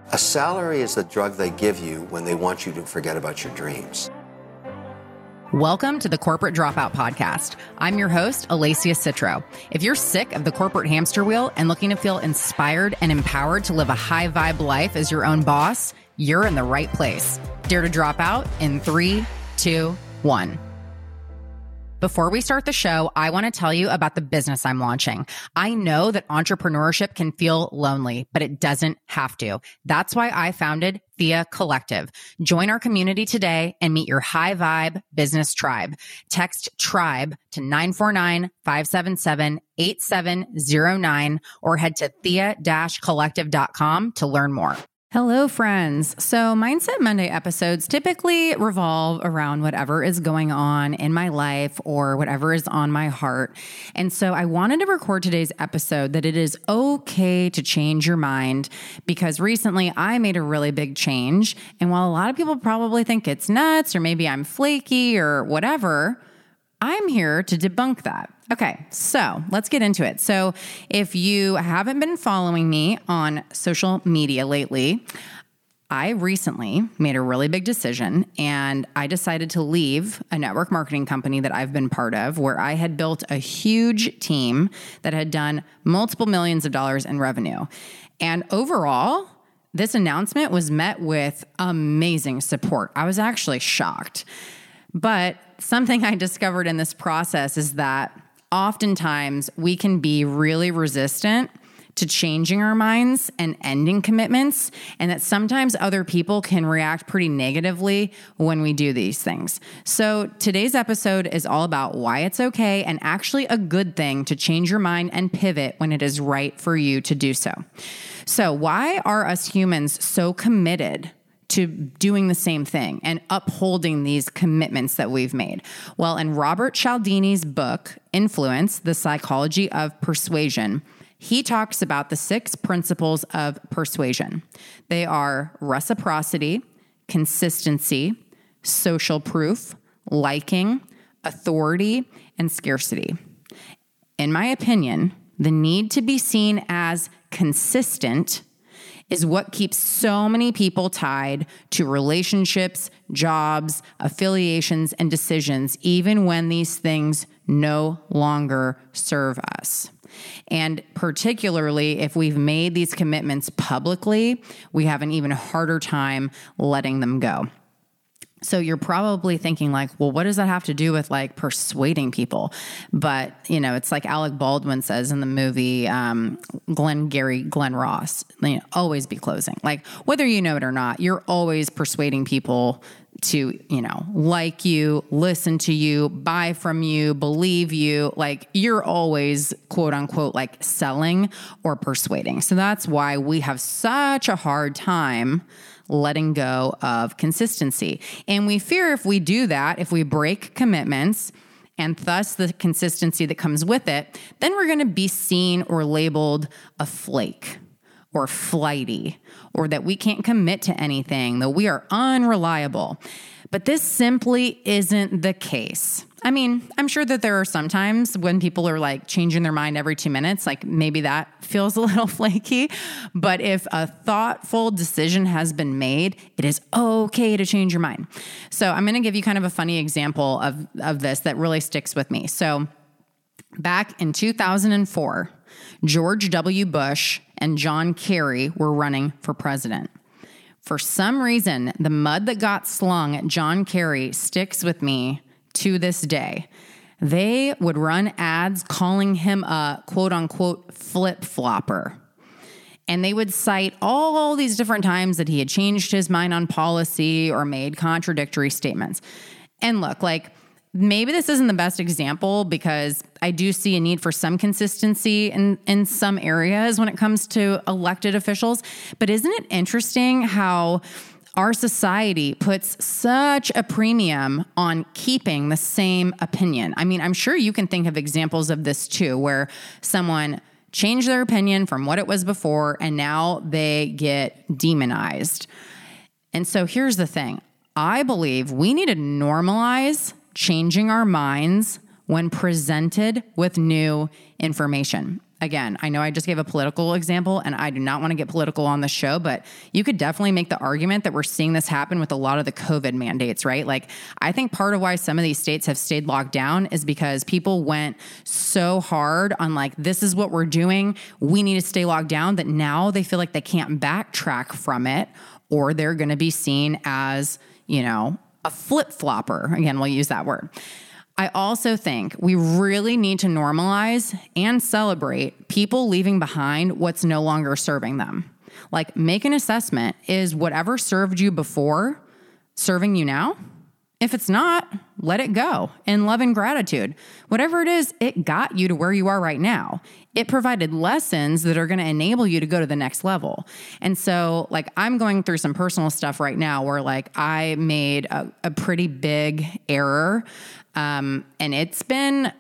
A salary is the drug they give you when they want you to forget about your dreams. Welcome to the Corporate Dropout Podcast. I'm your host, Alacia Citro. If you're sick of the corporate hamster wheel and looking to feel inspired and empowered to live a high vibe life as your own boss, you're in the right place. Dare to drop out in 3, 2, 1. Before we start the show, I want to tell you about the business I'm launching. I know that entrepreneurship can feel lonely, but it doesn't have to. That's why I founded Thea Collective. Join our community today and meet your high vibe business tribe. Text TRIBE to 949-577-8709 or head to thea-collective.com to learn more. Hello, friends. So Mindset Monday episodes typically revolve around whatever is going on in my life or whatever is on my heart. And so I wanted to record today's episode that it is okay to change your mind because recently I made a really big change. And while a lot of people probably think it's nuts or maybe I'm flaky or whatever, I'm here to debunk that. Okay, so let's get into it. So if you haven't been following me on social media lately, I recently made a really big decision and I decided to leave a network marketing company that I've been part of where I had built a huge team that had done multiple millions of dollars in revenue. And overall, this announcement was met with amazing support. I was actually shocked. But something I discovered in this process is that oftentimes we can be really resistant to changing our minds and ending commitments, and that sometimes other people can react pretty negatively when we do these things. So today's episode is all about why it's okay and actually a good thing to change your mind and pivot when it is right for you to do so. So why are us humans so committed to doing the same thing and upholding these commitments that we've made? Well, in Robert Cialdini's book, Influence, The Psychology of Persuasion, he talks about the 6 principles of persuasion. They are reciprocity, consistency, social proof, liking, authority, and scarcity. In my opinion, the need to be seen as consistent is what keeps so many people tied to relationships, jobs, affiliations, and decisions, even when these things no longer serve us. And particularly if we've made these commitments publicly, we have an even harder time letting them go. So you're probably thinking like, well, what does that have to do with like persuading people? But, you know, it's like Alec Baldwin says in the movie, Glenn Ross, always be closing. Like whether you know it or not, you're always persuading people to, like you, listen to you, buy from you, believe you. Like you're always quote unquote, like selling or persuading. So that's why we have such a hard time letting go of consistency. And we fear if we do that, if we break commitments and thus the consistency that comes with it, then we're going to be seen or labeled a flake or flighty, or that we can't commit to anything, that we are unreliable. But this simply isn't the case. I mean, I'm sure that there are some times when people are like changing their mind every 2 minutes, like maybe that feels a little flaky. But if a thoughtful decision has been made, it is okay to change your mind. So I'm going to give you kind of a funny example of this that really sticks with me. So back in 2004, George W. Bush and John Kerry were running for president. For some reason, the mud that got slung at John Kerry sticks with me to this day. They would run ads calling him a quote unquote flip-flopper. And they would cite all these different times that he had changed his mind on policy or made contradictory statements. And look, like maybe this isn't the best example because I do see a need for some consistency in some areas when it comes to elected officials. But isn't it interesting how our society puts such a premium on keeping the same opinion? I mean, I'm sure you can think of examples of this too, where someone changed their opinion from what it was before and now they get demonized. And so here's the thing. I believe we need to normalize changing our minds when presented with new information. again, I know I just gave a political example and I do not want to get political on the show, but you could definitely make the argument that we're seeing this happen with a lot of the COVID mandates, right? Like, I think part of why some of these states have stayed locked down is because people went so hard on like, this is what we're doing, we need to stay locked down, that now they feel like they can't backtrack from it, or they're going to be seen as, you know, a flip-flopper. Again, we'll use that word. I also think we really need to normalize and celebrate people leaving behind what's no longer serving them. Like, make an assessment. Is whatever served you before serving you now? If it's not, let it go in love and gratitude. Whatever it is, it got you to where you are right now. It provided lessons that are going to enable you to go to the next level. And so, like, I'm going through some personal stuff right now where, like, I made a pretty big error. And it's been,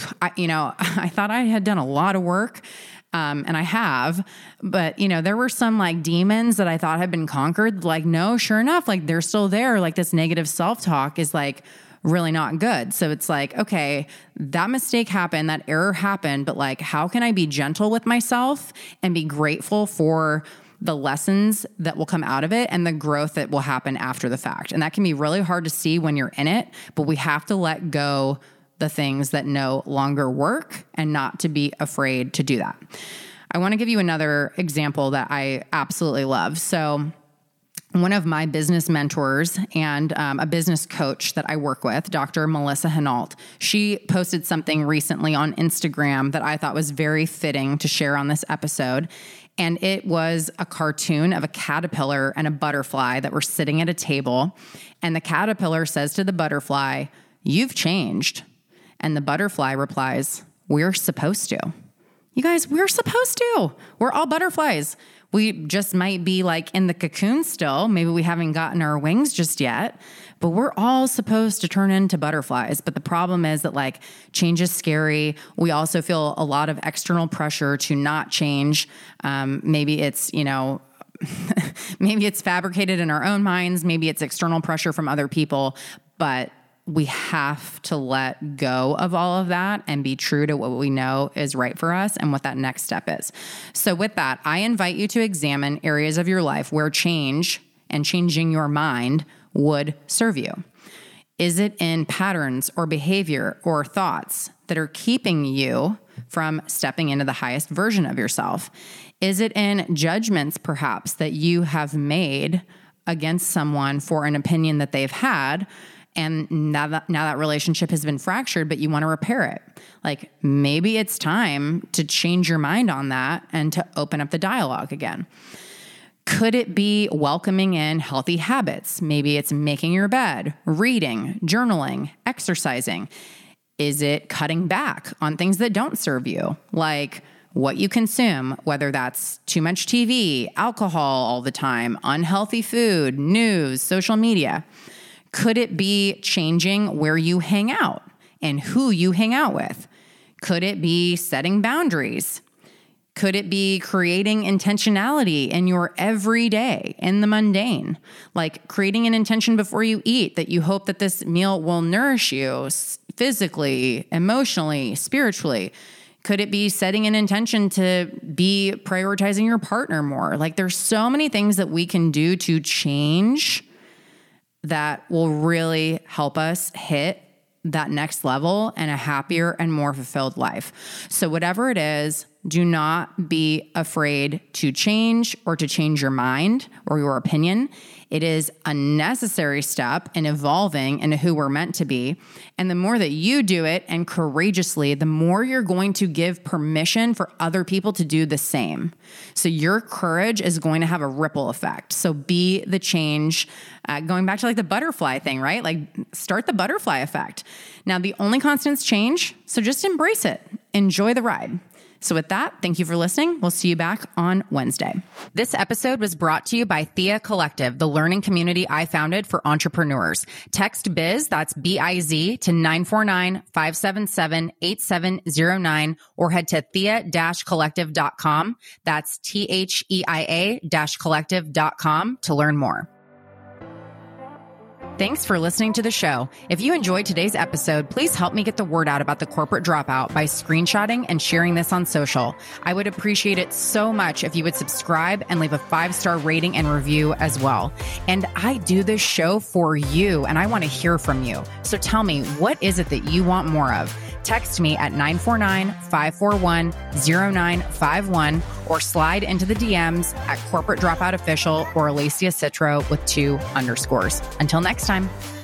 I thought I had done a lot of work. And I have, but there were some like demons that I thought had been conquered. Like, no, sure enough, like they're still there. Like, this negative self-talk is like really not good. So it's like, okay, that mistake happened, that error happened, but like, how can I be gentle with myself and be grateful for the lessons that will come out of it and the growth that will happen after the fact? And that can be really hard to see when you're in it, but we have to let go the things that no longer work and not to be afraid to do that. I want to give you another example that I absolutely love. So one of my business mentors and a business coach that I work with, Dr. Melissa Hinault, she posted something recently on Instagram that I thought was very fitting to share on this episode. And it was a cartoon of a caterpillar and a butterfly that were sitting at a table. And the caterpillar says to the butterfly, "You've changed." And the butterfly replies, "We're supposed to." You guys, we're supposed to. We're all butterflies. We just might be like in the cocoon still. Maybe we haven't gotten our wings just yet, but we're all supposed to turn into butterflies. But the problem is that like change is scary. We also feel a lot of external pressure to not change. Maybe it's, maybe it's fabricated in our own minds. Maybe it's external pressure from other people, but we have to let go of all of that and be true to what we know is right for us and what that next step is. So with that, I invite you to examine areas of your life where change and changing your mind would serve you. Is it in patterns or behavior or thoughts that are keeping you from stepping into the highest version of yourself? Is it in judgments, perhaps, that you have made against someone for an opinion that they've had? And now that relationship has been fractured, but you want to repair it. Like, maybe it's time to change your mind on that and to open up the dialogue again. Could it be welcoming in healthy habits? Maybe it's making your bed, reading, journaling, exercising. Is it cutting back on things that don't serve you? Like what you consume, whether that's too much TV, alcohol all the time, unhealthy food, news, social media. Could it be changing where you hang out and who you hang out with? Could it be setting boundaries? Could it be creating intentionality in your everyday, in the mundane? Like creating an intention before you eat that you hope that this meal will nourish you physically, emotionally, spiritually. Could it be setting an intention to be prioritizing your partner more? Like there's so many things that we can do to change that will really help us hit that next level and a happier and more fulfilled life. So whatever it is, do not be afraid to change or to change your mind or your opinion. It is a necessary step in evolving into who we're meant to be. And the more that you do it and courageously, the more you're going to give permission for other people to do the same. So your courage is going to have a ripple effect. So be the change. Going back to like the butterfly thing, right? Like start the butterfly effect. Now, the only constant's change. So just embrace it. Enjoy the ride. So with that, thank you for listening. We'll see you back on Wednesday. This episode was brought to you by Thea Collective, the learning community I founded for entrepreneurs. Text BIZ, that's BIZ, to 949-577-8709 or head to thea-collective.com. That's THEIA-collective.com to learn more. Thanks for listening to the show. If you enjoyed today's episode, please help me get the word out about the corporate dropout by screenshotting and sharing this on social. I would appreciate it so much if you would subscribe and leave a 5-star rating and review as well. And I do this show for you, and I want to hear from you. So tell me, what is it that you want more of? Text me at 949-541-0951 or slide into the DMs at Corporate Dropout Official or Alicia Citro with 2 underscores. Until next time.